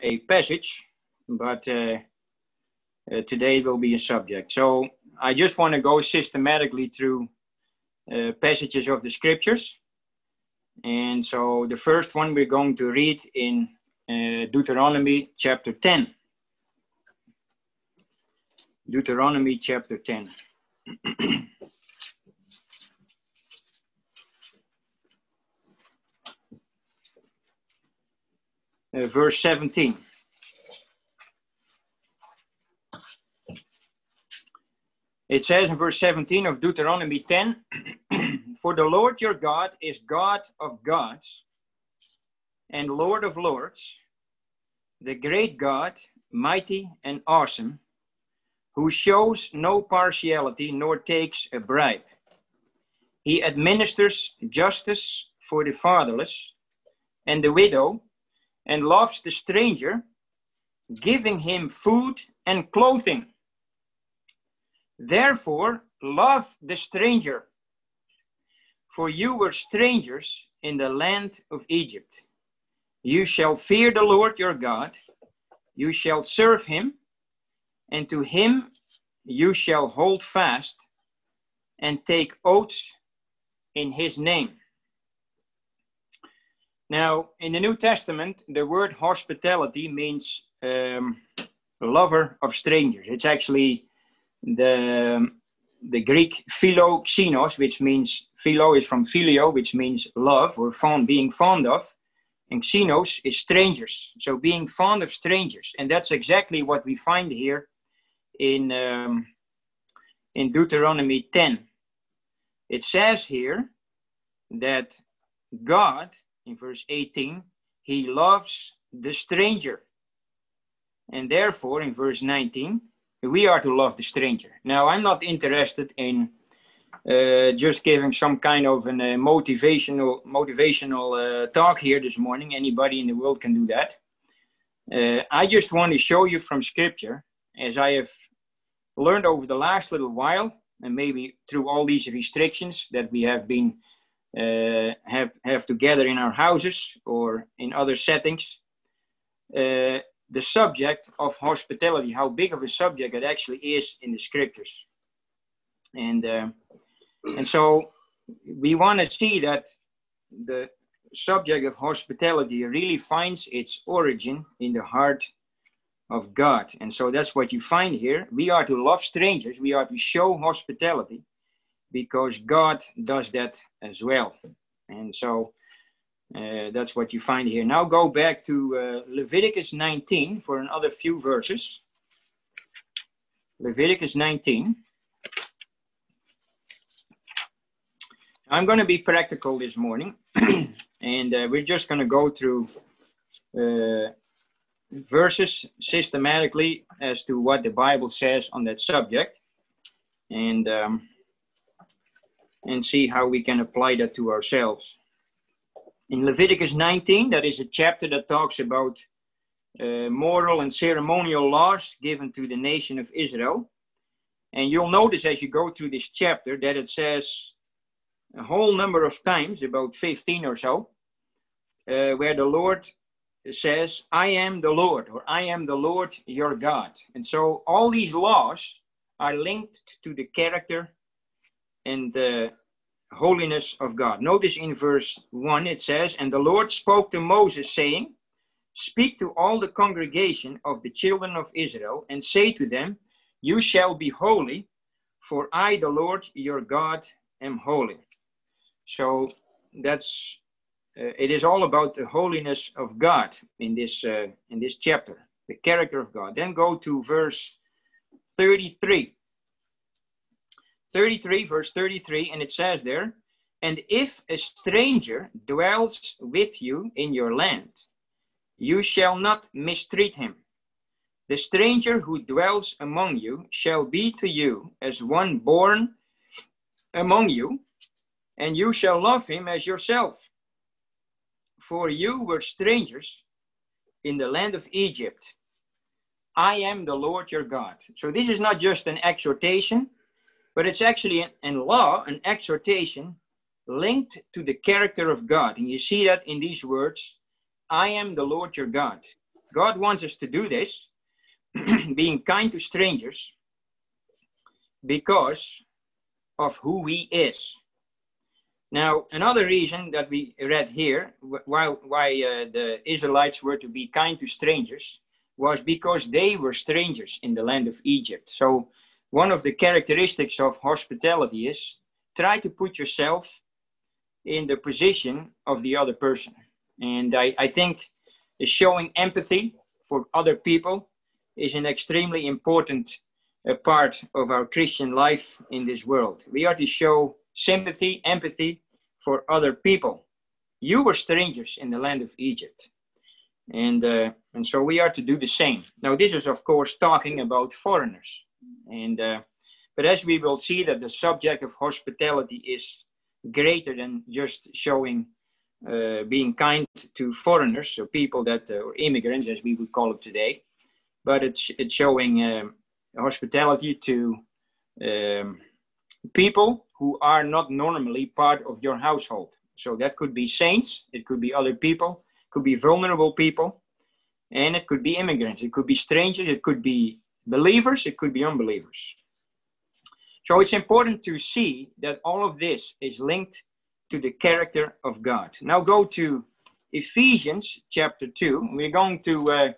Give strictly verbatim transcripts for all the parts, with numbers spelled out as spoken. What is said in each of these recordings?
a passage, but uh, uh, today will be a subject. So I just want to go systematically through uh, passages of the scriptures. And so the first one we're going to read in uh, Deuteronomy chapter ten. Deuteronomy chapter ten. uh, verse seventeen. It says in verse seventeen of Deuteronomy ten, "For the Lord your God is God of gods and Lord of lords, the great God, mighty and awesome, who shows no partiality nor takes a bribe. He administers justice for the fatherless and the widow, and loves the stranger, giving him food and clothing. Therefore, love the stranger, for you were strangers in the land of Egypt. You shall fear the Lord your God, you shall serve him, and to him you shall hold fast and take oaths in his name." Now, in the New Testament, the word hospitality means um, lover of strangers. It's actually the, the Greek philoxenos, which means, philo is from phileo, which means love or fond, being fond of. And xenos is strangers, so being fond of strangers. And that's exactly what we find here in, um, in Deuteronomy ten. It says here that God, in verse eighteen, he loves the stranger. And therefore, in verse nineteen, we are to love the stranger. Now, I'm not interested in uh, just giving some kind of an, uh, motivational motivational uh, talk here this morning. Anybody in the world can do that. Uh, I just want to show you from Scripture, as I have learned over the last little while, and maybe through all these restrictions that we have been uh, have have together in our houses or in other settings, uh, the subject of hospitality, how big of a subject it actually is in the scriptures. And uh, and so we want to see that the subject of hospitality really finds its origin in the heart of God. And so that's what you find here. We are to love strangers. We are to show hospitality because God does that as well. And so uh, that's what you find here. Now go back to uh, Leviticus nineteen for another few verses. Leviticus nineteen. I'm going to be practical this morning, and uh, we're just going to go through uh, verses systematically as to what the Bible says on that subject, and um, and see how we can apply that to ourselves. In Leviticus nineteen, that is a chapter that talks about uh, moral and ceremonial laws given to the nation of Israel. And you'll notice as you go through this chapter that it says a whole number of times, about fifteen or so, uh, where the Lord says, "I am the Lord," or "I am the Lord your God." And so all these laws are linked to the character and the holiness of God. Notice in verse one it says, "And the Lord spoke to Moses, saying, Speak to all the congregation of the children of Israel, and say to them, You shall be holy, for I, the Lord your God, am holy." So that's uh, it is all about the holiness of God in this uh, in this chapter, the character of God. Then go to verse thirty-three. thirty-three, verse thirty-three, and it says there, "And if a stranger dwells with you in your land, you shall not mistreat him. The stranger who dwells among you shall be to you as one born among you, and you shall love him as yourself. For you were strangers in the land of Egypt. I am the Lord your God." So this is not just an exhortation, but it's actually an, an law, an exhortation linked to the character of God. And you see that in these words, "I am the Lord your God." God wants us to do this, being kind to strangers, because of who he is. Now, another reason that we read here, why, why uh, the Israelites were to be kind to strangers, was because they were strangers in the land of Egypt. So one of the characteristics of hospitality is try to put yourself in the position of the other person. And I, I think showing empathy for other people is an extremely important uh, part of our Christian life in this world. We are to show sympathy, empathy for other people. You were strangers in the land of Egypt. And, uh, and so we are to do the same. Now, this is, of course, talking about foreigners. And, uh, but as we will see that the subject of hospitality is greater than just showing, uh, being kind to foreigners, so people that, uh, or immigrants, as we would call it today, but it's, it's showing um, hospitality to um, people who are not normally part of your household. So that could be saints, it could be other people, it could be vulnerable people, and it could be immigrants, it could be strangers, it could be believers, it could be unbelievers. So it's important to see that all of this is linked to the character of God. Now go to Ephesians chapter two. We're going to uh,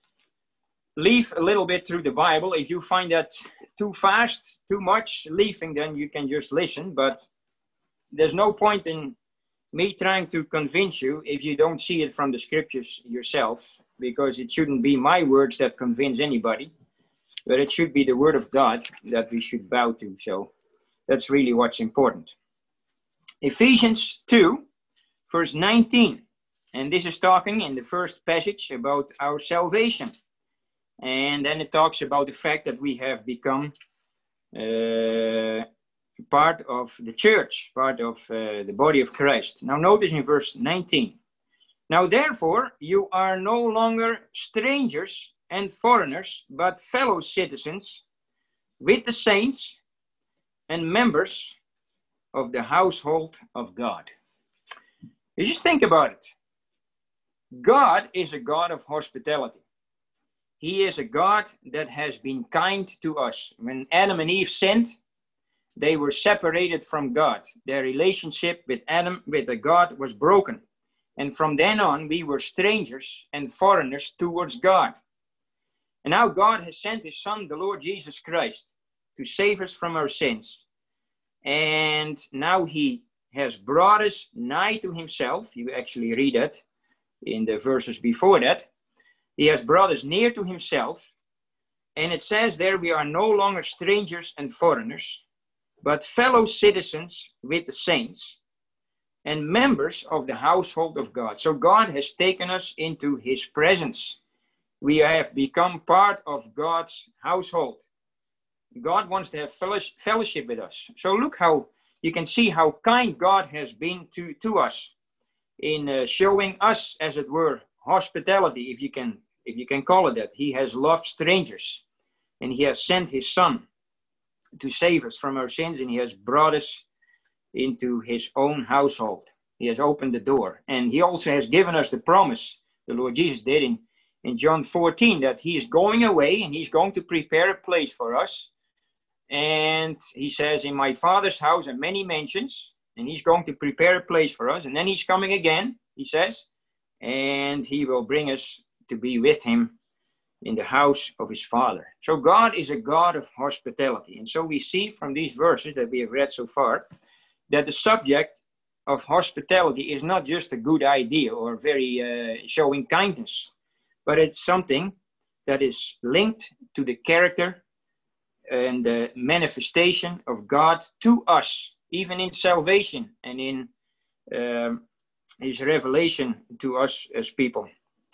leave a little bit through the Bible. If you find that too fast, too much leaving, then you can just listen. But there's no point in me trying to convince you if you don't see it from the scriptures yourself, because it shouldn't be my words that convince anybody, but it should be the word of God that we should bow to. So that's really what's important. Ephesians two, verse nineteen. And this is talking in the first passage about our salvation. And then it talks about the fact that we have become uh, part of the church, part of uh, the body of Christ. Now notice in verse nineteen. Now therefore you are no longer strangers and foreigners, but fellow citizens with the saints and members of the household of God. You just think about it. God is a God of hospitality. He is a God that has been kind to us. When Adam and Eve sinned, they were separated from God. Their relationship with Adam, with the God, was broken. And from then on, we were strangers and foreigners towards God. And now God has sent his Son, the Lord Jesus Christ, to save us from our sins. And now he has brought us nigh to himself. You actually read that in the verses before that. He has brought us near to himself. And it says there we are no longer strangers and foreigners, but fellow citizens with the saints and members of the household of God. So God has taken us into his presence. We have become part of God's household. God wants to have fellowship with us. So look how you can see how kind God has been to, to us in uh, showing us, as it were, hospitality, if you can, if you can call it that. He has loved strangers, and he has sent his Son to save us from our sins, and he has brought us into his own household. He has opened the door, and he also has given us the promise, the Lord Jesus did in, in John fourteen, that he is going away and he's going to prepare a place for us. And he says, in my Father's house are many mansions, and he's going to prepare a place for us. And then he's coming again, he says, and he will bring us to be with him in the house of his Father. So God is a God of hospitality. And so we see from these verses that we have read so far, that the subject of hospitality is not just a good idea or very uh, showing kindness, but it's something that is linked to the character and the manifestation of God to us, even in salvation and in um, his revelation to us as people.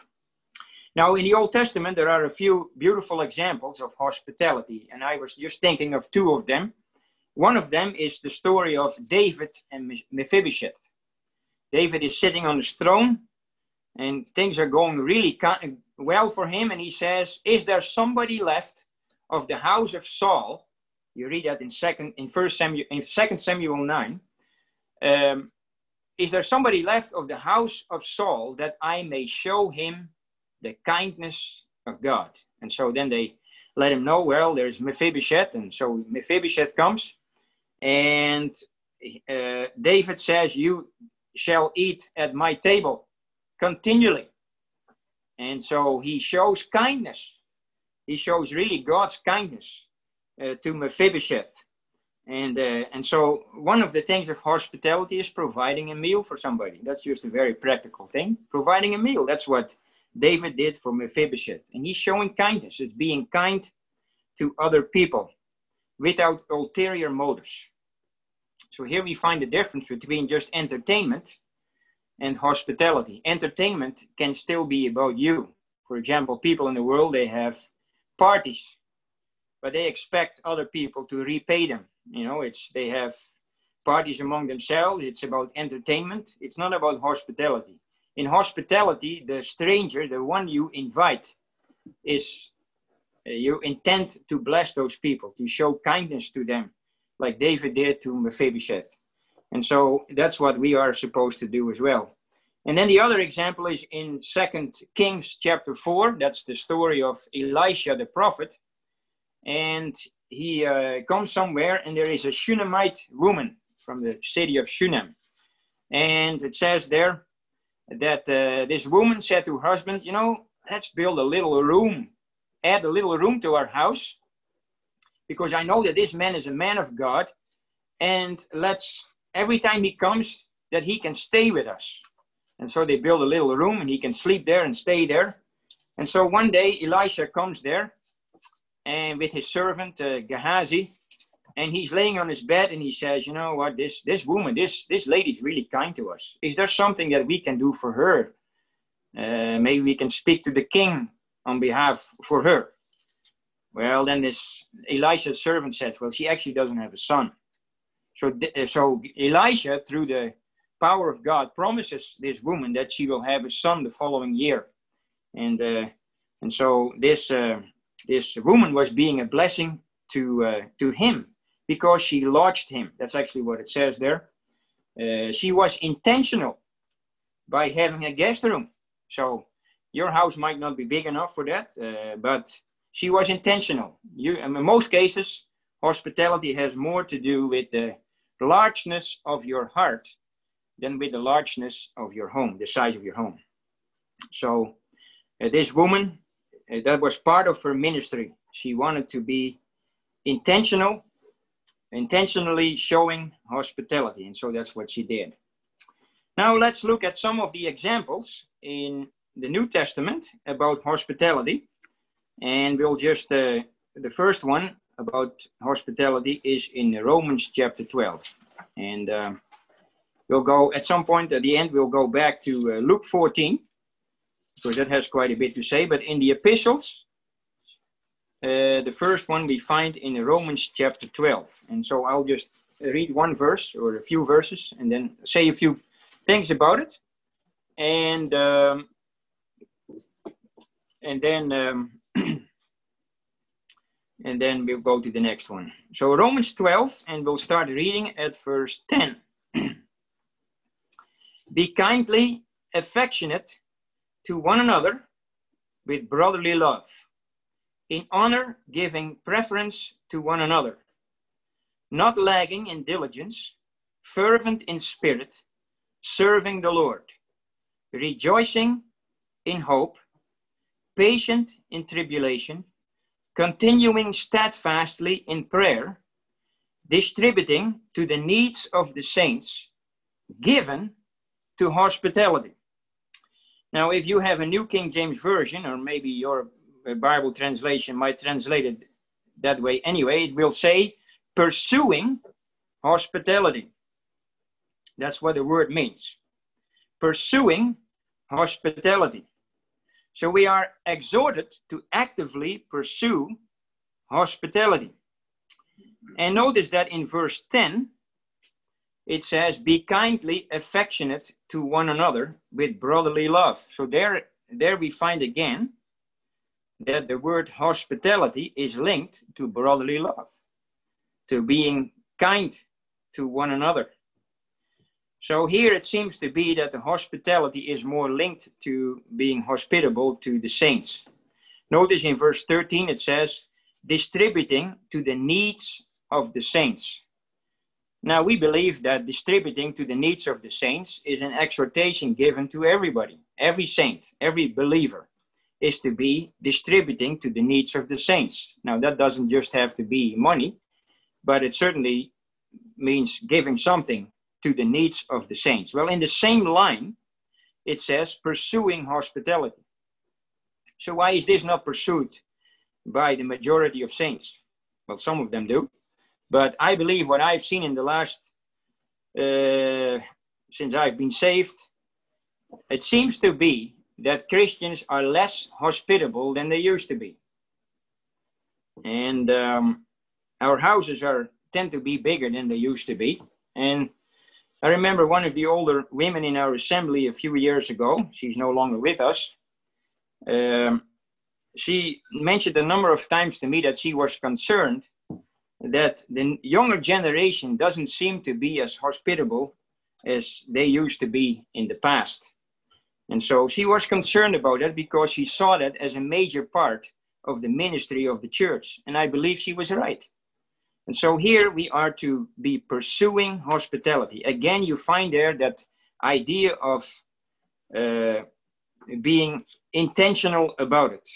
Now, in the Old Testament, there are a few beautiful examples of hospitality, and I was just thinking of two of them. One of them is the story of David and Mephibosheth. David is sitting on his throne, and things are going really well for him, and he says, is there somebody left of the house of Saul? You read that in second in first Samuel in second Samuel nine. Um, is there somebody left of the house of Saul that I may show him the kindness of God. And so then they let him know, well, there's Mephibosheth. And so Mephibosheth comes, and uh, David says, you shall eat at my table continually. And so he shows kindness. He shows really God's kindness uh, to Mephibosheth. And, uh, and so one of the things of hospitality is providing a meal for somebody. That's just a very practical thing. Providing a meal. That's what David did for Mephibosheth. And he's showing kindness. It's being kind to other people without ulterior motives. So here we find the difference between just entertainment and hospitality. Entertainment can still be about you. For example, people in the world, they have parties, but they expect other people to repay them. You know, it's they have parties among themselves. It's about entertainment. It's not about hospitality. In hospitality, the stranger, the one you invite, is uh, you intend to bless those people, to show kindness to them, like David did to Mephibosheth. And so that's what we are supposed to do as well. And then the other example is in Second Kings chapter four. That's the story of Elisha the prophet. And he uh, comes somewhere, and there is a Shunammite woman from the city of Shunem. And it says there that uh, this woman said to her husband, you know, let's build a little room, add a little room to our house, because I know that this man is a man of God, and let's, every time he comes, that he can stay with us. And so they build a little room, and he can sleep there and stay there. And so one day Elisha comes there, and with his servant uh, Gehazi, and he's laying on his bed, and he says, you know what, this this woman, this this lady is really kind to us. Is there something that we can do for her? Uh, maybe we can speak to the king on behalf for her. Well, then this Elisha's servant says, well, she actually doesn't have a son. So, so Elisha, through the power of God, promises this woman that she will have a son the following year. And uh, and so this uh, this woman was being a blessing to uh, to him, because she lodged him. That's actually what it says there. Uh, she was intentional by having a guest room. So your house might not be big enough for that, uh, but she was intentional. You, in most cases, hospitality has more to do with the largeness of your heart than with the largeness of your home, the size of your home. So uh, this woman, uh, that was part of her ministry. She wanted to be intentional, intentionally showing hospitality. And so that's what she did. Now let's look at some of the examples in the New Testament about hospitality. And we'll just, uh, the first one about hospitality is in Romans chapter twelve. And uh, we'll go, at some point at the end, we'll go back to uh, Luke fourteen, because that has quite a bit to say. But in the epistles, uh, the first one we find in Romans chapter twelve. And so I'll just read one verse or a few verses and then say a few things about it. And, um, and then... Um, and then we'll go to the next one. So Romans twelve, and we'll start reading at verse ten. Be kindly affectionate to one another with brotherly love, in honor giving preference to one another, not lagging in diligence, fervent in spirit, serving the Lord, rejoicing in hope, patient in tribulation, continuing steadfastly in prayer, distributing to the needs of the saints, given to hospitality. Now, if you have a New King James Version, or maybe your Bible translation might translate it that way anyway, it will say, pursuing hospitality. That's what the word means. Pursuing hospitality. So we are exhorted to actively pursue hospitality. And notice that in verse ten, it says, be kindly affectionate to one another with brotherly love. So there, there we find again that the word hospitality is linked to brotherly love, to being kind to one another. So here it seems to be that the hospitality is more linked to being hospitable to the saints. Notice in verse thirteen it says, distributing to the needs of the saints. Now we believe that distributing to the needs of the saints is an exhortation given to everybody. Every saint, every believer is to be distributing to the needs of the saints. Now that doesn't just have to be money, but it certainly means giving something to the needs of the saints. Well, in the same line, it says pursuing hospitality. So why is this not pursued by the majority of saints? Well, some of them do. But I believe what I've seen in the last, uh, since I've been saved, it seems to be that Christians are less hospitable than they used to be. And um, our houses are tend to be bigger than they used to be. And I remember one of the older women in our assembly a few years ago, she's no longer with us, um, she mentioned a number of times to me that she was concerned that the younger generation doesn't seem to be as hospitable as they used to be in the past. And so she was concerned about that because she saw that as a major part of the ministry of the church. And I believe she was right. And so here we are to be pursuing hospitality. Again, you find there that idea of uh, being intentional about it.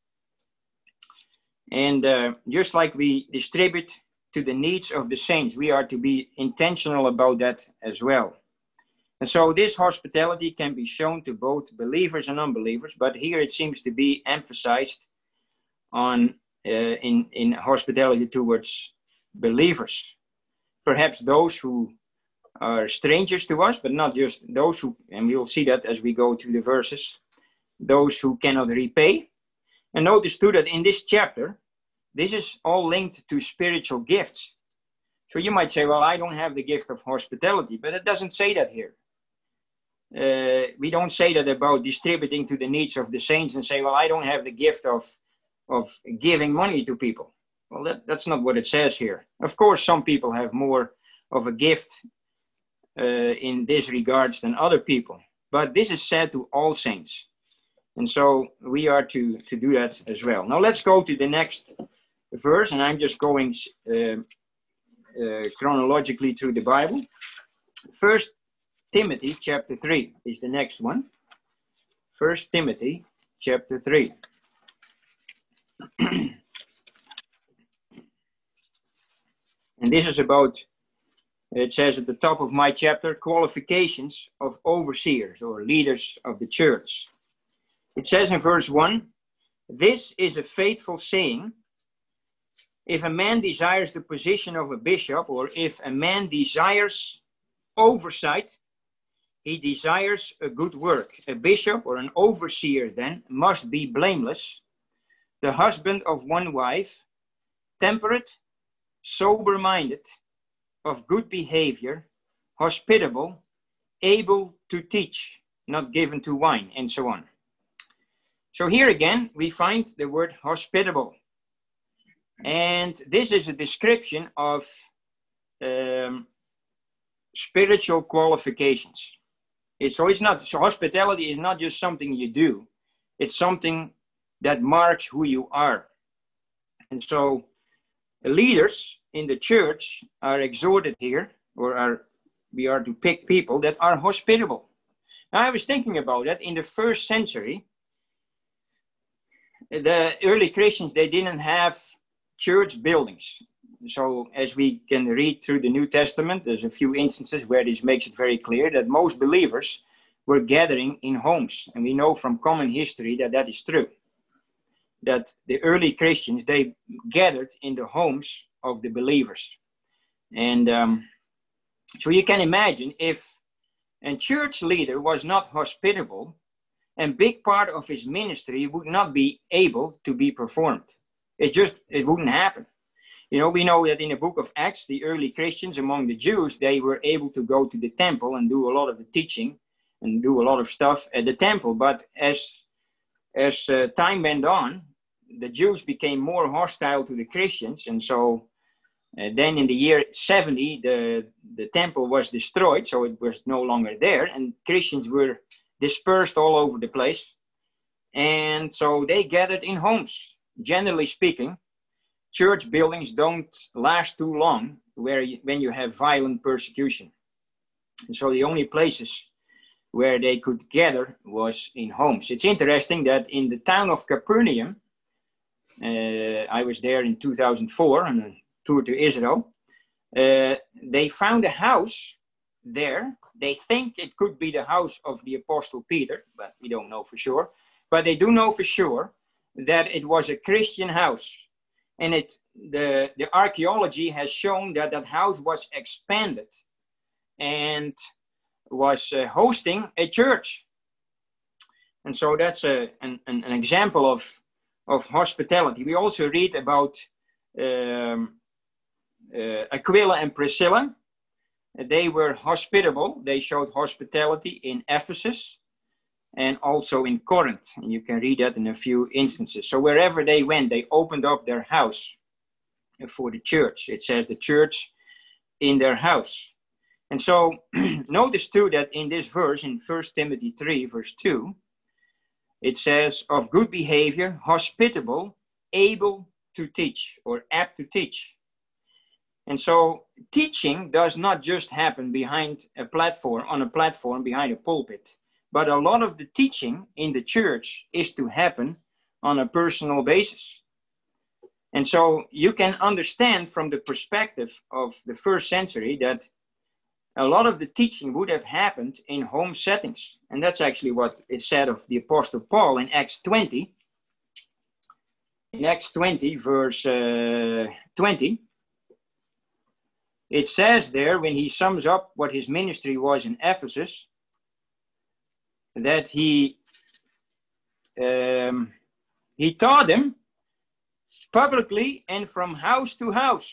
And uh, just like we distribute to the needs of the saints, we are to be intentional about that as well. And so this hospitality can be shown to both believers and unbelievers, but here it seems to be emphasized on uh, in, in hospitality towards believers. Perhaps those who are strangers to us, but not just those who, and we will see that as we go through the verses, those who cannot repay. And notice too that in this chapter, this is all linked to spiritual gifts. So you might say, well, I don't have the gift of hospitality, but it doesn't say that here. Uh, we don't say that about distributing to the needs of the saints and say, well, I don't have the gift of, of giving money to people. Well, that, that's not what it says here. Of course, some people have more of a gift uh, in this regards than other people, but this is said to all saints. And so we are to, to do that as well. Now let's go to the next verse, and I'm just going uh, uh, chronologically through the Bible. First Timothy chapter three is the next one. First Timothy chapter three. And this is about, it says at the top of my chapter, qualifications of overseers or leaders of the church. It says in verse one, this is a faithful saying. If a man desires the position of a bishop, or if a man desires oversight, he desires a good work. A bishop or an overseer then must be blameless, the husband of one wife, temperate, sober-minded, of good behavior, hospitable, able to teach, not given to wine, and so on. So here again, we find the word hospitable. And this is a description of um, spiritual qualifications. It's, so it's not, so hospitality is not just something you do. It's something that marks who you are. And so the leaders in the church are exhorted here, or are we are to pick people that are hospitable. Now I was thinking about that in the first century. The early Christians, they didn't have church buildings. So as we can read through the New Testament, there's a few instances where this makes it very clear that most believers were gathering in homes. And we know from common history that that is true. That the early Christians, they gathered in the homes of the believers. And um, so you can imagine if a church leader was not hospitable, a big part of his ministry would not be able to be performed. It just, it wouldn't happen. You know, we know that in the book of Acts, the early Christians among the Jews, they were able to go to the temple and do a lot of the teaching and do a lot of stuff at the temple. But as, as uh, time went on, the Jews became more hostile to the Christians. And so Uh, then in the year seventy, the, the temple was destroyed, so it was no longer there, and Christians were dispersed all over the place. And so they gathered in homes. Generally speaking, church buildings don't last too long where you, when you have violent persecution. And so the only places where they could gather was in homes. It's interesting that in the town of Capernaum, uh, I was there in two thousand four on a tour to Israel, uh, they found a house there. They think it could be the house of the Apostle Peter, but we don't know for sure. But they do know for sure that it was a Christian house. And it, the, the archaeology has shown that that house was expanded and was uh, hosting a church. And so that's a, an, an, an example of, of hospitality. We also read about um, uh, Aquila and Priscilla. They were hospitable. They showed hospitality in Ephesus and also in Corinth. And you can read that in a few instances. So wherever they went, they opened up their house for the church. It says the church in their house. And so notice too that in this verse, in First Timothy three, verse two, it says, of good behavior, hospitable, able to teach, or apt to teach. And so teaching does not just happen behind a platform, on a platform behind a pulpit, but a lot of the teaching in the church is to happen on a personal basis. And so you can understand from the perspective of the first century that a lot of the teaching would have happened in home settings. And that's actually what is said of the Apostle Paul in Acts twenty. In Acts twenty, verse uh, twenty, it says there, when he sums up what his ministry was in Ephesus, that he, um, he taught them publicly and from house to house.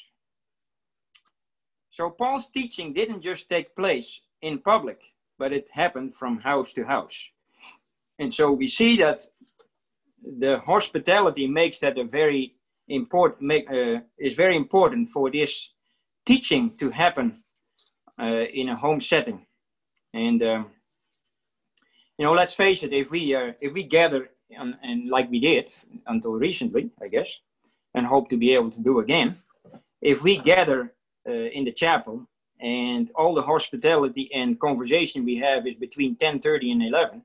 So Paul's teaching didn't just take place in public, but it happened from house to house. And so we see that the hospitality makes that a very important, make, uh, is very important for this teaching to happen uh, in a home setting. And um, you know, let's face it, if we uh, if we gather and, and like we did until recently, I guess, and hope to be able to do again, if we gather Uh, in the chapel and all the hospitality and conversation we have is between ten thirty and eleven,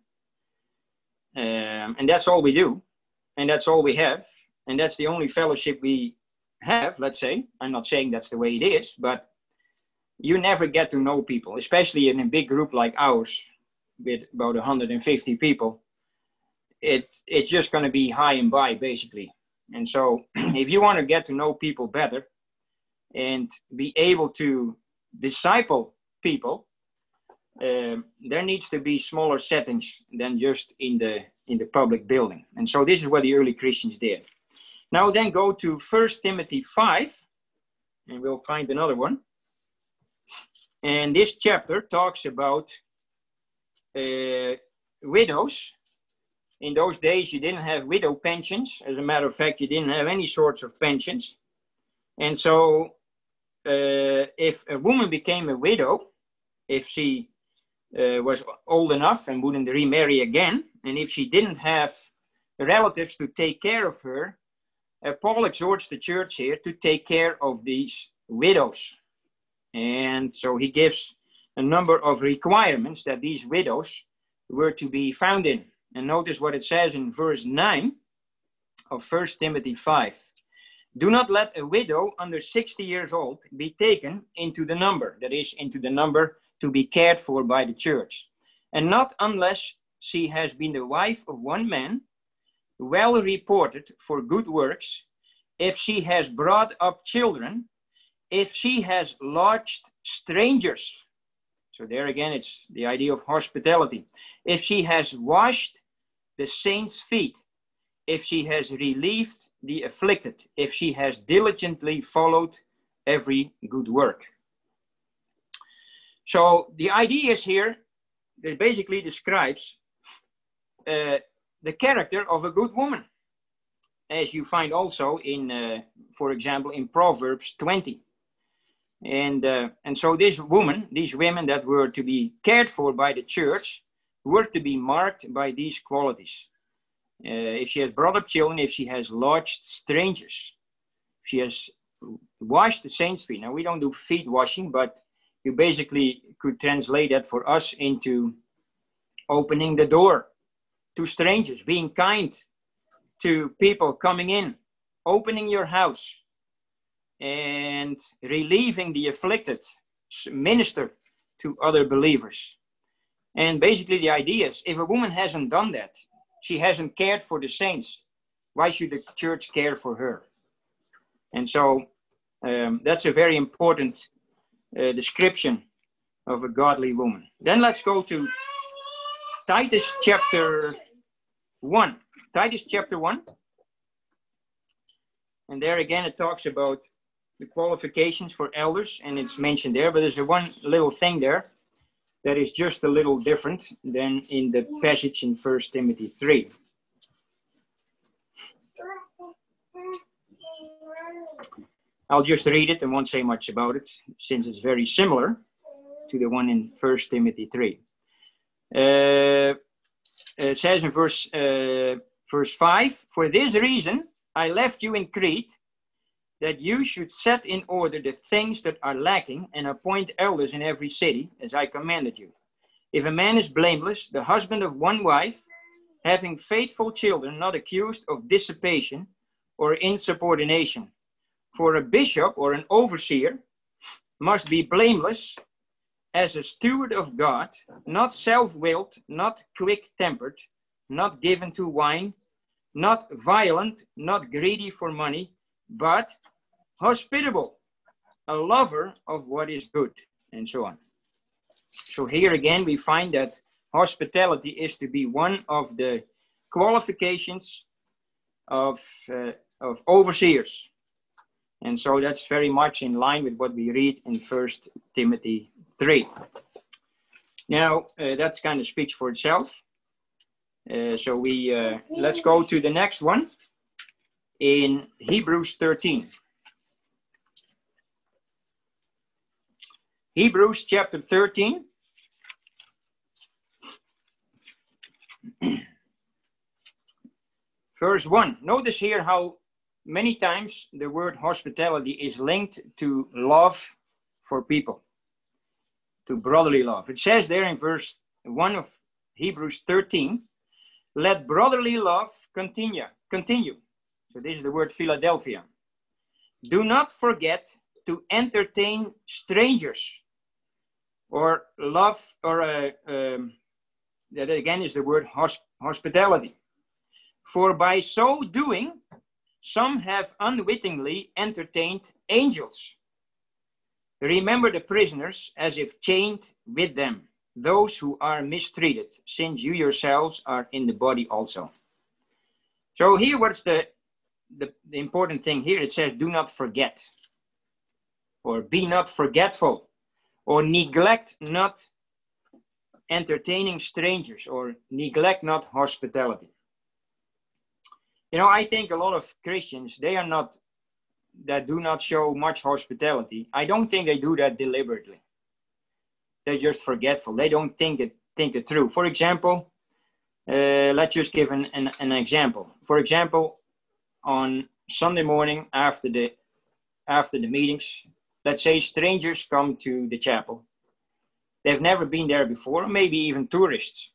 um, and that's all we do, and that's all we have, and that's the only fellowship we have, let's say. I'm not saying that's the way it is, but you never get to know people, especially in a big group like ours with about one hundred fifty people. It, it's just going to be high and by, basically. And so if you want to get to know people better and be able to disciple people, um, there needs to be smaller settings than just in the in the public building. And so this is what the early Christians did. Now then go to First Timothy five, and we'll find another one. And this chapter talks about uh, widows. In those days you didn't have widow pensions. As a matter of fact, you didn't have any sorts of pensions. And so uh, if a woman became a widow, if she uh, was old enough and wouldn't remarry again, and if she didn't have relatives to take care of her, uh, Paul exhorts the church here to take care of these widows. And so he gives a number of requirements that these widows were to be found in. And notice what it says in verse nine of First Timothy five. Do not let a widow under sixty years old be taken into the number, that is, into the number to be cared for by the church, and not unless she has been the wife of one man, well reported for good works, if she has brought up children, if she has lodged strangers. So there again, it's the idea of hospitality. If she has washed the saints' feet, if she has relieved the afflicted, if she has diligently followed every good work. So the idea is here, that basically describes uh, the character of a good woman, as you find also in, uh, for example, in Proverbs twenty. And, uh, and so this woman, these women that were to be cared for by the church, were to be marked by these qualities. Uh, if she has brought up children, if she has lodged strangers, if she has washed the saints' feet. Now, we don't do feet washing, but you basically could translate that for us into opening the door to strangers, being kind to people coming in, opening your house, and relieving the afflicted, minister to other believers. And basically the idea is, if a woman hasn't done that, she hasn't cared for the saints, why should the church care for her? And so um, that's a very important uh, description of a godly woman. Then let's go to Titus chapter one. Titus chapter one. And there again it talks about the qualifications for elders, and it's mentioned there, but there's a one little thing there that is just a little different than in the passage in First Timothy three. I'll just read it and won't say much about it, since it's very similar to the one in First Timothy three. Uh, it says in verse, uh, verse five, "For this reason I left you in Crete, that you should set in order the things that are lacking and appoint elders in every city, as I commanded you. If a man is blameless, the husband of one wife, having faithful children, not accused of dissipation or insubordination. For a bishop or an overseer must be blameless as a steward of God, not self-willed, not quick-tempered, not given to wine, not violent, not greedy for money, but hospitable, a lover of what is good," and so on. So here again we find that hospitality is to be one of the qualifications of, uh, of overseers. And so that's very much in line with what we read in First Timothy three. Now uh, that's kind of speaks for itself. Uh, so we uh, let's go to the next one in Hebrews thirteen. Hebrews chapter thirteen. Verse one. Notice here how many times the word hospitality is linked to love for people, to brotherly love. It says there in verse one of Hebrews thirteen, "Let brotherly love continue." Continue. So this is the word Philadelphia. "Do not forget to entertain strangers," or love, or uh, um, that again is the word hosp hospitality. "For by so doing, some have unwittingly entertained angels. Remember the prisoners as if chained with them, those who are mistreated, since you yourselves are in the body also." So here what's the, the, the important thing here? It says, do not forget, or be not forgetful, or neglect not entertaining strangers, or neglect not hospitality. You know, I think a lot of Christians, they are not, that do not show much hospitality. I don't think they do that deliberately. They're just forgetful. They don't think it, think it through. For example, uh, let's just give an, an, an example. For example, on Sunday morning after the, after the meetings, let's say strangers come to the chapel. They've never been there before, maybe even tourists.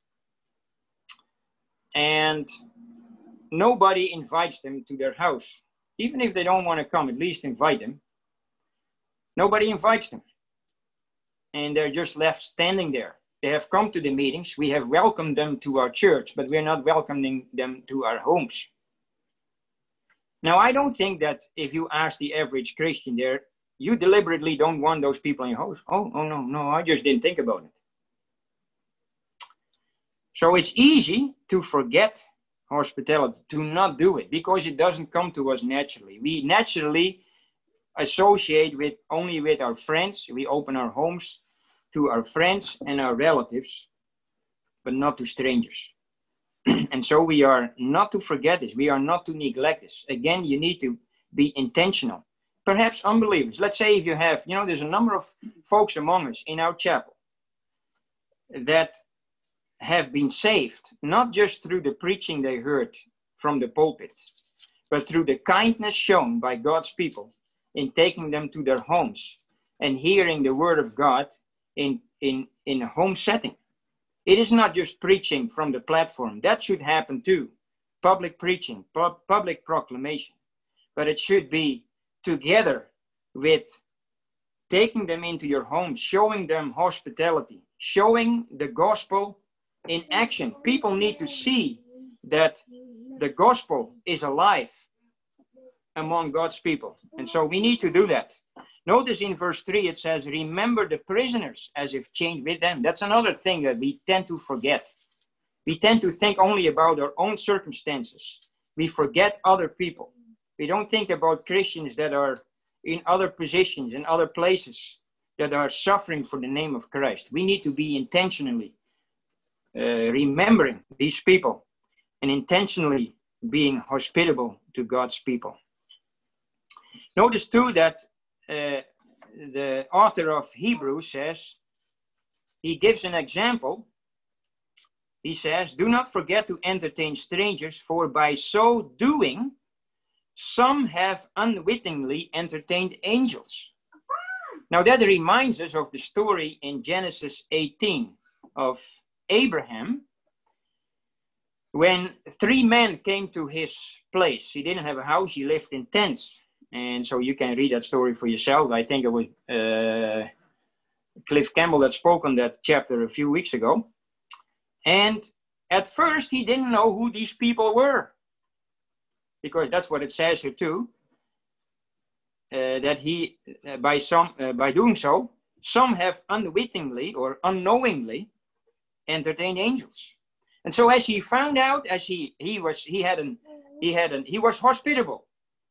And nobody invites them to their house. Even if they don't want to come, at least invite them. Nobody invites them. And they're just left standing there. They have come to the meetings. We have welcomed them to our church, but we're not welcoming them to our homes. Now, I don't think that if you ask the average Christian there, you deliberately don't want those people in your house. Oh, oh no, no, I just didn't think about it. So it's easy to forget hospitality, to not do it, because it doesn't come to us naturally. We naturally associate with only with our friends. We open our homes to our friends and our relatives, but not to strangers. And so we are not to forget this. We are not to neglect this. Again, you need to be intentional. perhaps unbelievers. Let's say if you have, you know, there's a number of folks among us in our chapel that have been saved, not just through the preaching they heard from the pulpit, but through the kindness shown by God's people in taking them to their homes and hearing the word of God in, in, in a home setting. It is not just preaching from the platform. That should happen too. Public preaching, pu- public proclamation. But it should be together with taking them into your home, showing them hospitality, showing the gospel in action. People need to see that the gospel is alive among God's people. And so we need to do that. Notice in verse three, it says, remember the prisoners as if chained with them. That's another thing that we tend to forget. We tend to think only about our own circumstances. We forget other people. We don't think about Christians that are in other positions, in other places, that are suffering for the name of Christ. We need to be intentionally uh, remembering these people and intentionally being hospitable to God's people. Notice too that uh, the author of Hebrews says, he gives an example. He says, do not forget to entertain strangers, for by so doing, some have unwittingly entertained angels. Now that reminds us of the story in Genesis eighteen of Abraham, when three men came to his place. He didn't have a house, he lived in tents. And so you can read that story for yourself. I think it was uh, Cliff Campbell that spoke on that chapter a few weeks ago. And at first he didn't know who these people were, because that's what it says here too, uh, that he, uh, by some, uh, by doing so, some have unwittingly or unknowingly entertained angels. And so as he found out, as he he was he had an he had an he was hospitable,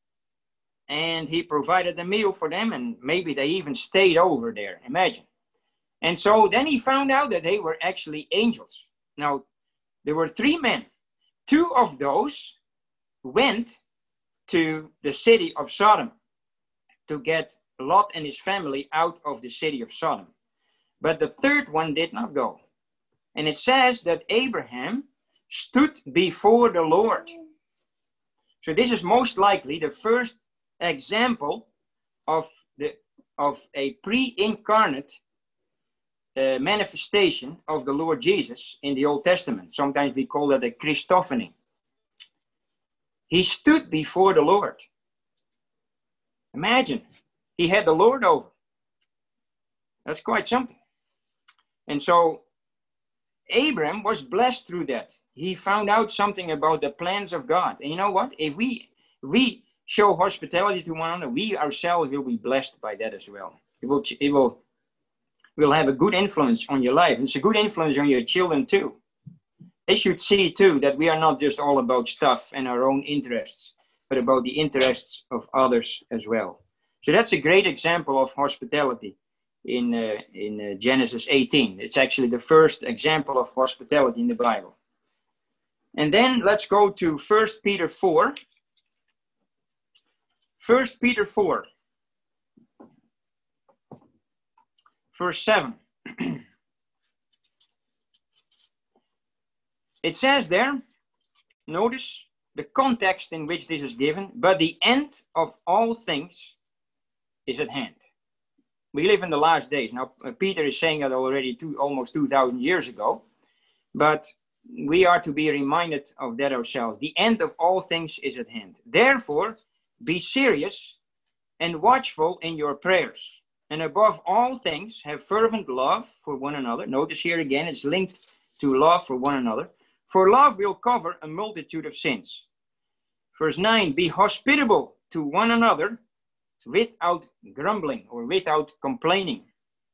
and he provided a meal for them, and maybe they even stayed over there. Imagine. And so then he found out that they were actually angels. Now there were three men. Two of those went to the city of Sodom to get Lot and his family out of the city of Sodom. But the third one did not go. And it says that Abraham stood before the Lord. So this is most likely the first example of, the, of a pre-incarnate uh, manifestation of the Lord Jesus in the Old Testament. Sometimes we call that a Christophany. He stood before the Lord. Imagine, he had the Lord over. That's quite something. And so Abram was blessed through that. He found out something about the plans of God. And you know what? If we, we show hospitality to one another, we ourselves will be blessed by that as well. It will, it will, will have a good influence on your life. It's a good influence on your children too. They should see too that we are not just all about stuff and our own interests, but about the interests of others as well. So that's a great example of hospitality in, uh, in uh, Genesis eighteen. It's actually the first example of hospitality in the Bible. And then let's go to First Peter four. First Peter four, verse seven. It says there, notice the context in which this is given, but the end of all things is at hand. We live in the last days. Now, uh, Peter is saying that already two, almost two thousand years ago, but we are to be reminded of that ourselves. The end of all things is at hand. Therefore, be serious and watchful in your prayers. And above all things, have fervent love for one another. Notice here again, it's linked to love for one another. For love will cover a multitude of sins. Verse nine, be hospitable to one another without grumbling or without complaining.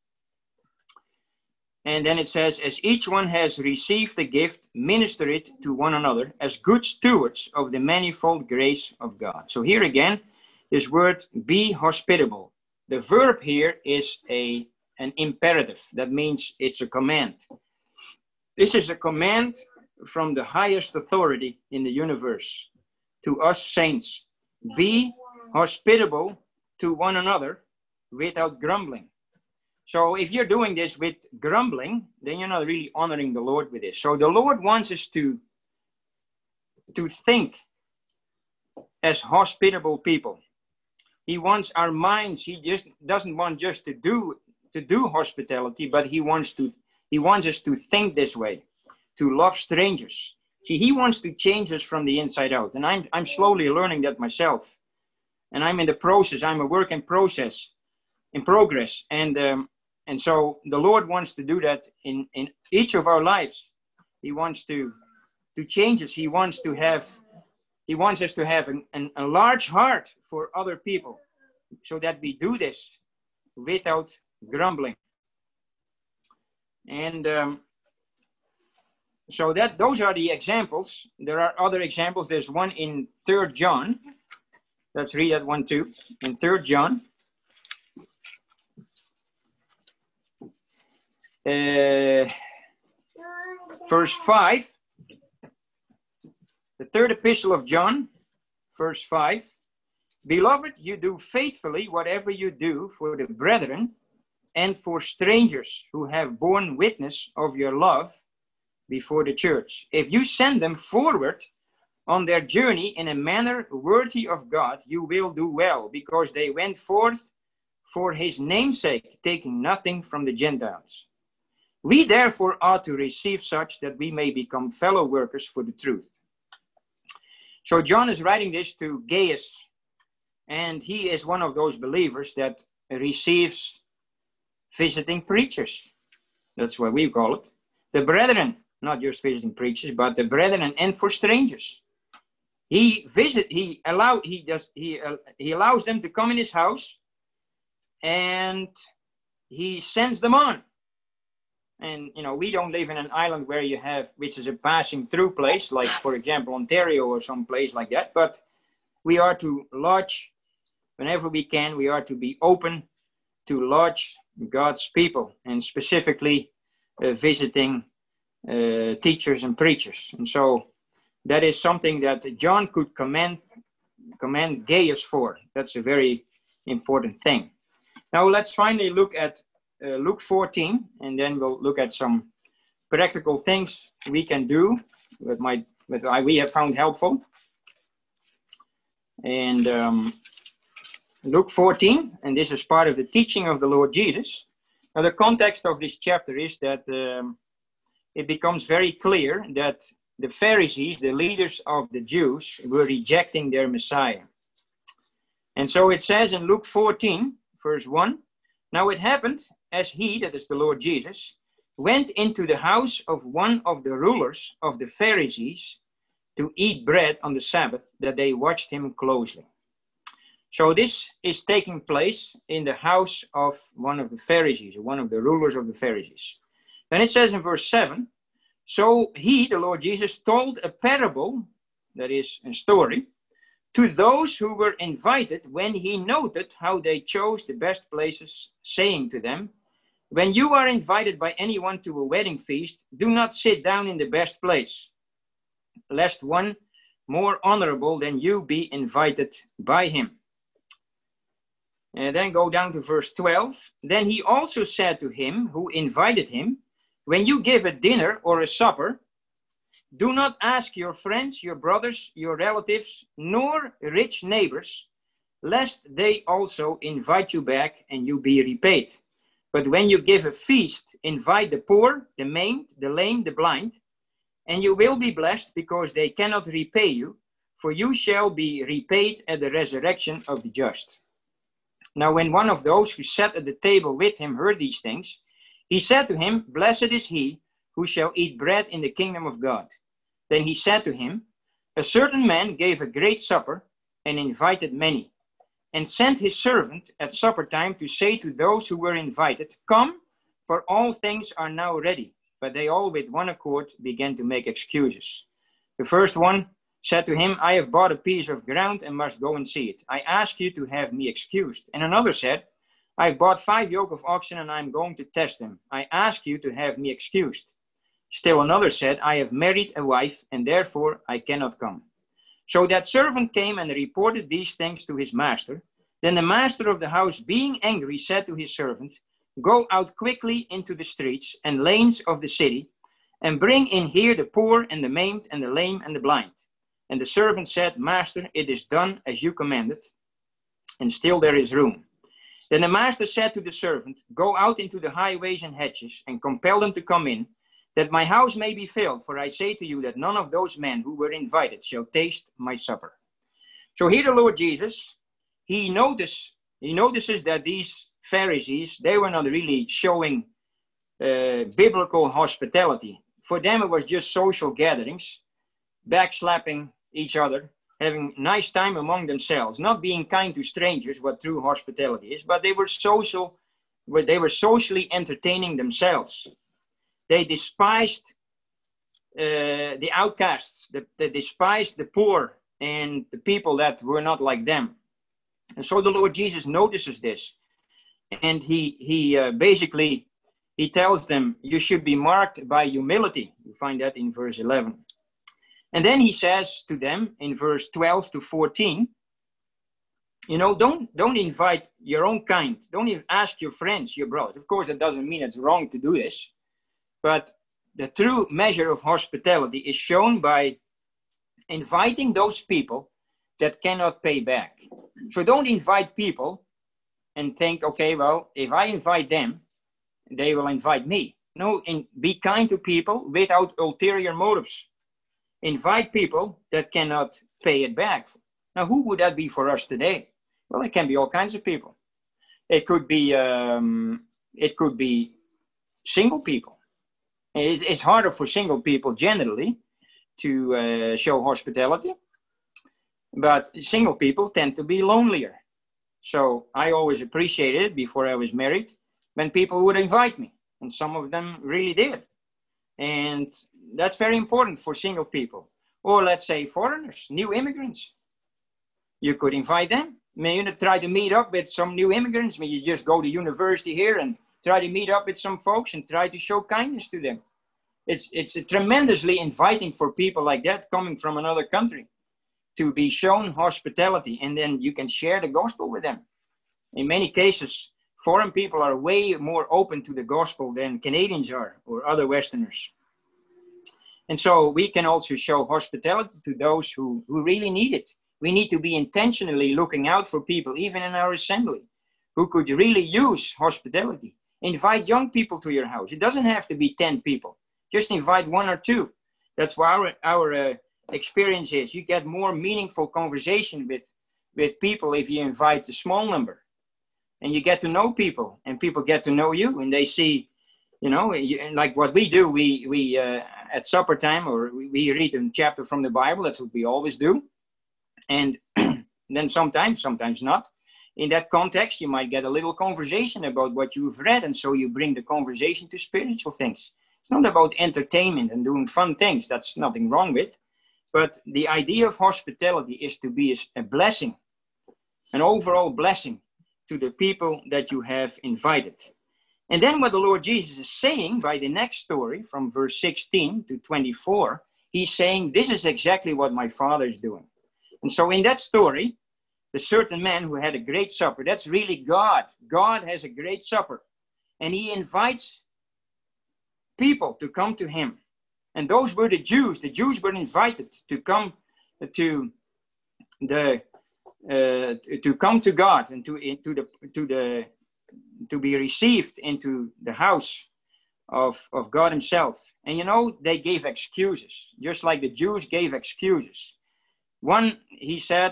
And then it says, as each one has received a gift, minister it to one another as good stewards of the manifold grace of God. So here again, this word be hospitable. The verb here is a, an imperative. That means it's a command. This is a command from the highest authority in the universe to us saints. Be hospitable to one another without grumbling. So if you're doing this with grumbling, then you're not really honoring the Lord with this. So the Lord wants us to, to think as hospitable people. He wants our minds, he just doesn't want just to do to do hospitality, but he wants to he wants us to think this way, to love strangers. See, he wants to change us from the inside out. And I'm I'm slowly learning that myself. And I'm in the process, I'm a work in process, in progress. And um, and so the Lord wants to do that in, in each of our lives. He wants to to change us. He wants to have He wants us to have an, an, a large heart for other people so that we do this without grumbling. And um, so that those are the examples. There are other examples. There's one in Third John. Let's read that one too. In Third John. Uh, verse five. The third epistle of John, verse five. Beloved, you do faithfully whatever you do for the brethren and for strangers who have borne witness of your love before the church. If you send them forward on their journey in a manner worthy of God, you will do well, because they went forth for his name's sake, taking nothing from the Gentiles. We therefore ought to receive such that we may become fellow workers for the truth. So John is writing this to Gaius, and he is one of those believers that receives visiting preachers. That's what we call it. The brethren, not just visiting preachers, but the brethren and for strangers. He visit, he allow, he does, he uh, he allows them to come in his house, and he sends them on. And, you know, we don't live in an island where you have, which is a passing through place, like, for example, Ontario or some place like that. But we are to lodge, whenever we can, we are to be open to lodge God's people, and specifically uh, visiting uh, teachers and preachers. And so that is something that John could commend, commend Gaius for. That's a very important thing. Now let's finally look at Uh, Luke fourteen, and then we'll look at some practical things we can do that might that I, we have found helpful. And um, Luke fourteen, and this is part of the teaching of the Lord Jesus. Now the context of this chapter is that um, it becomes very clear that the Pharisees, the leaders of the Jews, were rejecting their Messiah. And so it says in Luke fourteen, verse one, now it happened as he, that is the Lord Jesus, went into the house of one of the rulers of the Pharisees to eat bread on the Sabbath, that they watched him closely. So this is taking place in the house of one of the Pharisees, one of the rulers of the Pharisees. Then it says in verse seven, so he, the Lord Jesus, told a parable, that is a story, to those who were invited, when he noted how they chose the best places, saying to them, when you are invited by anyone to a wedding feast, do not sit down in the best place, lest one more honorable than you be invited by him. And then go down to verse twelve. Then he also said to him who invited him, when you give a dinner or a supper, do not ask your friends, your brothers, your relatives, nor rich neighbors, lest they also invite you back and you be repaid. But when you give a feast, invite the poor, the maimed, the lame, the blind, and you will be blessed, because they cannot repay you, for you shall be repaid at the resurrection of the just. Now when one of those who sat at the table with him heard these things, he said to him, blessed is he who shall eat bread in the kingdom of God. Then he said to him, a certain man gave a great supper and invited many, and sent his servant at supper time to say to those who were invited, come, for all things are now ready. But they all with one accord began to make excuses. The first one said to him, I have bought a piece of ground and must go and see it. I ask you to have me excused. And another said, I have bought five yoke of oxen and I am going to test them. I ask you to have me excused. Still another said, I have married a wife, and therefore I cannot come. So that servant came and reported these things to his master. Then the master of the house, being angry, said to his servant, go out quickly into the streets and lanes of the city, and bring in here the poor and the maimed and the lame and the blind. And the servant said, Master, it is done as you commanded, and still there is room. Then the master said to the servant, go out into the highways and hedges, and compel them to come in, that my house may be filled. For I say to you that none of those men who were invited shall taste my supper. So here the Lord Jesus, he notice, he notices that these Pharisees, they were not really showing uh, biblical hospitality. For them, it was just social gatherings, backslapping each other, having nice time among themselves, not being kind to strangers, what true hospitality is, but they were social, but they were socially entertaining themselves. They despised uh, the outcasts, the, they despised the poor and the people that were not like them. And so the Lord Jesus notices this, and he he uh, basically he tells them, you should be marked by humility. You find that in verse eleven. And then he says to them in verse twelve to fourteen, you know, don't don't invite your own kind. Don't even ask your friends, your brothers. Of course, that doesn't mean it's wrong to do this, but the true measure of hospitality is shown by inviting those people that cannot pay back. So don't invite people and think, okay, well, if I invite them, they will invite me. No, in, be kind to people without ulterior motives. Invite people that cannot pay it back. Now, who would that be for us today? Well, it can be all kinds of people. It could be, um, it could be single people. It, it's harder for single people generally to uh, show hospitality. But single people tend to be lonelier. So I always appreciated it before I was married when people would invite me. And some of them really did. And that's very important for single people. Or let's say foreigners, new immigrants. You could invite them. I mean, you try to meet up with some new immigrants. I mean, you just go to university here and try to meet up with some folks and try to show kindness to them. It's, it's tremendously inviting for people like that coming from another country to be shown hospitality, and then you can share the gospel with them. In many cases, foreign people are way more open to the gospel than Canadians are or other Westerners. And so we can also show hospitality to those who, who really need it. We need to be intentionally looking out for people, even in our assembly, who could really use hospitality. Invite young people to your house. It doesn't have to be ten people. Just invite one or two. That's why our, our uh, experience is you get more meaningful conversation with, with people if you invite a small number. And you get to know people, and people get to know you, and they see, you know, you, like what we do, we, we uh, at supper time, or we, we read a chapter from the Bible. That's what we always do. And then sometimes, sometimes not. In that context, you might get a little conversation about what you've read, and so you bring the conversation to spiritual things. It's not about entertainment and doing fun things. That's nothing wrong with. But the idea of hospitality is to be a blessing, an overall blessing to the people that you have invited. And then what the Lord Jesus is saying by the next story from verse sixteen to twenty-four, he's saying, this is exactly what my Father is doing. And so in that story, the certain man who had a great supper, that's really God. God has a great supper. And he invites people to come to him. And those were the Jews. The Jews were invited to come to the uh, to come to God and to into the to the to be received into the house of of God Himself. And you know, they gave excuses, just like the Jews gave excuses. One, he said,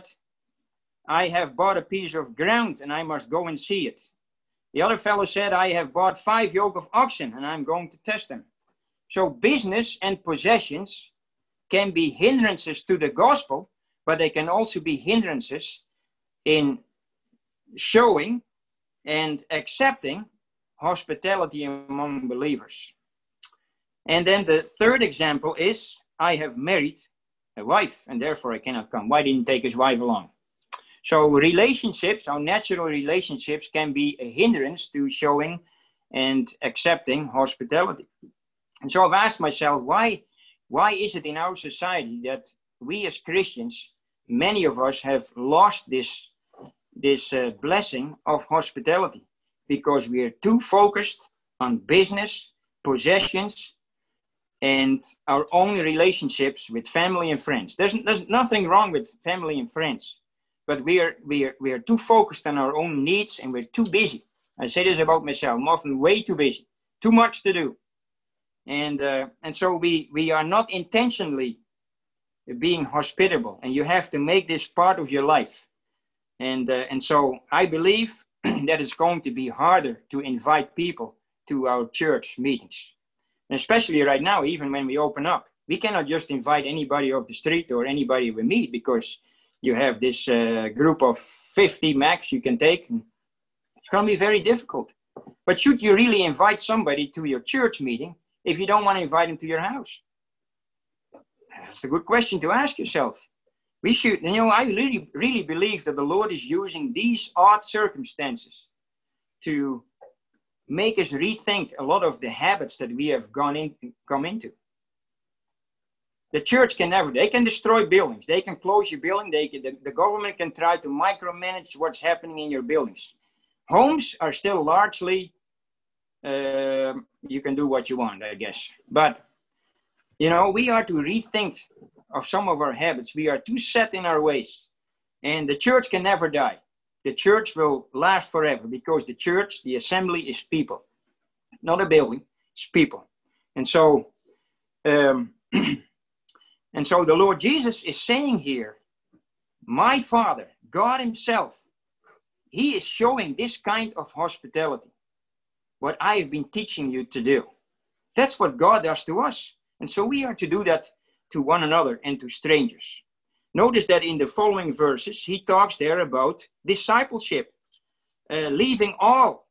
I have bought a piece of ground and I must go and see it. The other fellow said, I have bought five yoke of oxen and I'm going to test them. So business and possessions can be hindrances to the gospel, but they can also be hindrances in showing and accepting hospitality among believers. And then the third example is, I have married a wife and therefore I cannot come. Why didn't he take his wife along? So relationships, our natural relationships, can be a hindrance to showing and accepting hospitality. And so I've asked myself, why, why is it in our society that we as Christians, many of us have lost this, this uh, blessing of hospitality, because we are too focused on business, possessions, and our own relationships with family and friends. There's, there's nothing wrong with family and friends, but we are, we, are, we are too focused on our own needs, and we're too busy. I say this about myself. I'm often way too busy, too much to do. And, uh, and so we, we are not intentionally being hospitable, and you have to make this part of your life. And, uh, and so I believe that it's going to be harder to invite people to our church meetings. And especially right now, even when we open up, we cannot just invite anybody off the street or anybody we meet, because you have this uh, group of fifty max you can take. It's going to be very difficult. But should you really invite somebody to your church meeting if you don't want to invite them to your house? That's a good question to ask yourself. We should, you know, I really, really believe that the Lord is using these odd circumstances to make us rethink a lot of the habits that we have gone in, come into. The church can never, they can destroy buildings. They can close your building. They can, the, the government can try to micromanage what's happening in your buildings. Homes are still largely, uh, you can do what you want, I guess. But, you know, we are to rethink of some of our habits. We are too set in our ways. And the church can never die. The church will last forever, because the church, the assembly, is people. Not a building, it's people. And so, um, and so the Lord Jesus is saying here, my Father, God himself, he is showing this kind of hospitality, what I have been teaching you to do. That's what God does to us. And so we are to do that to one another and to strangers. Notice that in the following verses, he talks there about discipleship, uh, leaving all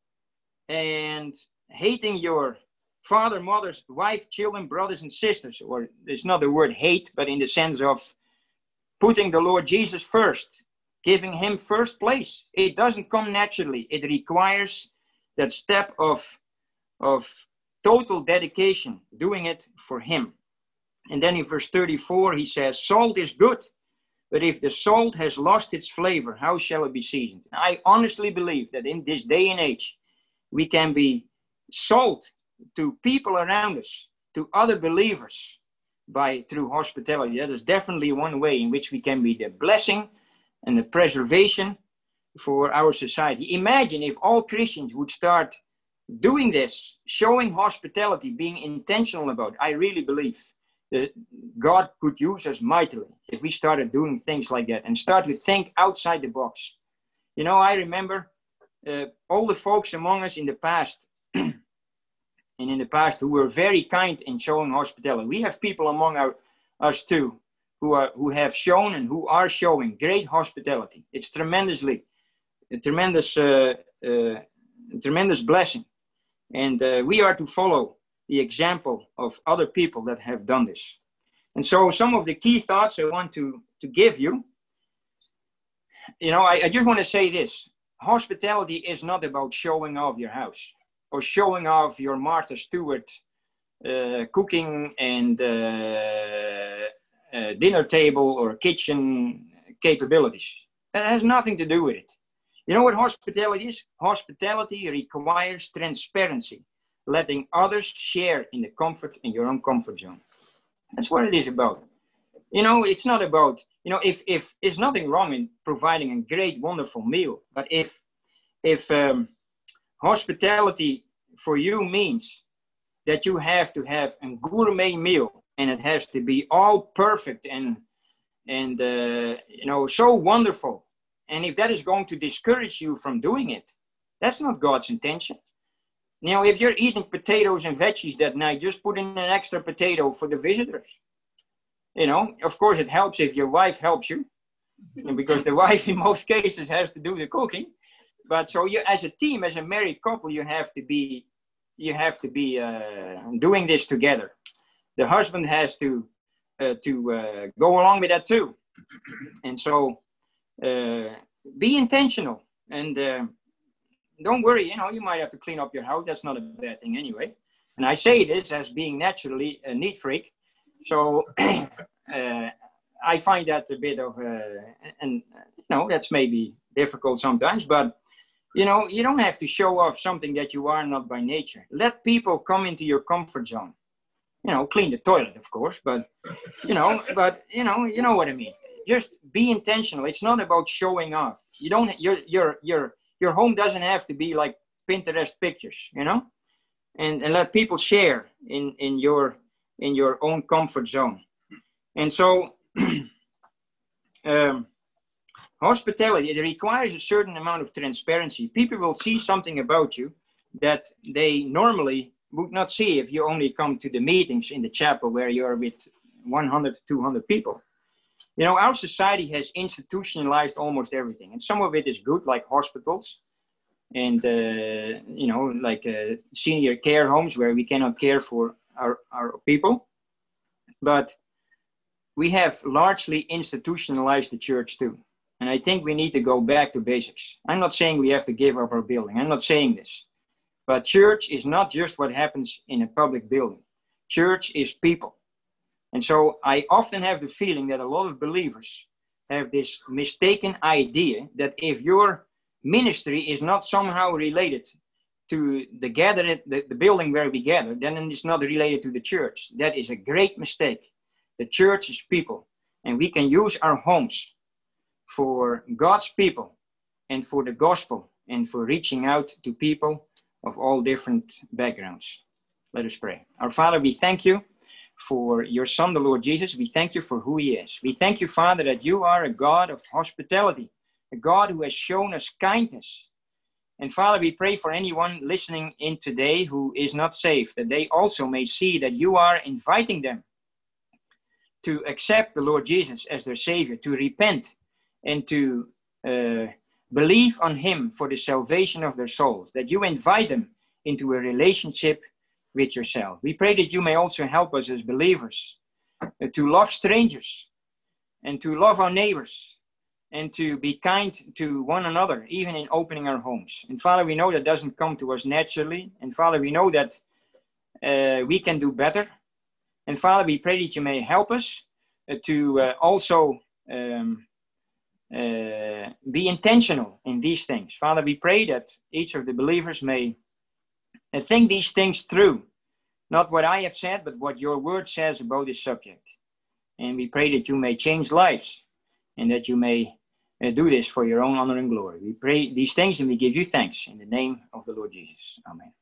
and hating your father, mother, wife, children, brothers, and sisters. Or it's not the word hate, but in the sense of putting the Lord Jesus first, giving him first place. It doesn't come naturally. It requires that step of, of total dedication, doing it for him. And then in verse thirty-four, he says, salt is good, but if the salt has lost its flavor, how shall it be seasoned? And I honestly believe that in this day and age, we can be salt to people around us, to other believers, by through hospitality. That is definitely one way in which we can be the blessing and the preservation for our society. Imagine if all Christians would start doing this, showing hospitality, being intentional about it. I really believe that God could use us mightily if we started doing things like that and start to think outside the box. You know, I remember uh, all the folks among us in the past, and in the past, who were very kind in showing hospitality. We have people among our, us too, who are who have shown and who are showing great hospitality. It's tremendously, a tremendous, uh, uh, tremendous blessing, and uh, we are to follow the example of other people that have done this. And so, some of the key thoughts I want to to give you. You know, I, I just want to say this: hospitality is not about showing off your house, or showing off your Martha Stewart uh, cooking and uh, uh, dinner table or kitchen capabilities. That has nothing to do with it. You know what hospitality is? Hospitality requires transparency, letting others share in the comfort in your own comfort zone. That's what it is about. You know, it's not about, you know, if, if there's nothing wrong in providing a great, wonderful meal, but if, if, um, hospitality for you means that you have to have a gourmet meal and it has to be all perfect and, and uh, you know, so wonderful. And if that is going to discourage you from doing it, that's not God's intention. You know, if you're eating potatoes and veggies that night, just put in an extra potato for the visitors. You know, of course, it helps if your wife helps you, because the wife in most cases has to do the cooking. But so you, as a team, as a married couple, you have to be, you have to be uh, doing this together. The husband has to uh, to uh, go along with that too, and so uh, be intentional and uh, don't worry. You know, you might have to clean up your house. That's not a bad thing anyway. And I say this as being naturally a neat freak, so uh, I find that a bit of a, and you know, that's maybe difficult sometimes, but you know, you don't have to show off something that you are not by nature. Let people come into your comfort zone. You know, clean the toilet, of course, but you know, but you know, you know what I mean. Just be intentional. It's not about showing off. You don't. Your your your your home doesn't have to be like Pinterest pictures. You know, and and let people share in in your in your own comfort zone. And so, um, hospitality, it requires a certain amount of transparency. People will see something about you that they normally would not see if you only come to the meetings in the chapel where you're with one hundred, two hundred people. You know, our society has institutionalized almost everything. And some of it is good, like hospitals and, uh, you know, like uh, senior care homes where we cannot care for our, our people. But we have largely institutionalized the church too. And I think we need to go back to basics. I'm not saying we have to give up our building. I'm not saying this. But church is not just what happens in a public building. Church is people. And so I often have the feeling that a lot of believers have this mistaken idea that if your ministry is not somehow related to the gathering, the, the building where we gather, then it's not related to the church. That is a great mistake. The church is people. And we can use our homes for God's people and for the gospel and for reaching out to people of all different backgrounds. Let us pray. Our Father, we thank you for your Son, the Lord Jesus. We thank you for who he is. We thank you, Father, that you are a God of hospitality, a God who has shown us kindness. And Father, we pray for anyone listening in today who is not saved, that they also may see that you are inviting them to accept the Lord Jesus as their Savior, to repent and to uh, believe on him for the salvation of their souls, that you invite them into a relationship with yourself. We pray that you may also help us as believers uh, to love strangers and to love our neighbors and to be kind to one another, even in opening our homes. And Father, we know that doesn't come to us naturally. And Father, we know that uh, we can do better. And Father, we pray that you may help us uh, to uh, also um, uh, be intentional in these things. Father, we pray that each of the believers may uh, think these things through. Not what I have said, but what your word says about this subject. And we pray that you may change lives and that you may uh, do this for your own honor and glory. We pray these things and we give you thanks in the name of the Lord Jesus. Amen.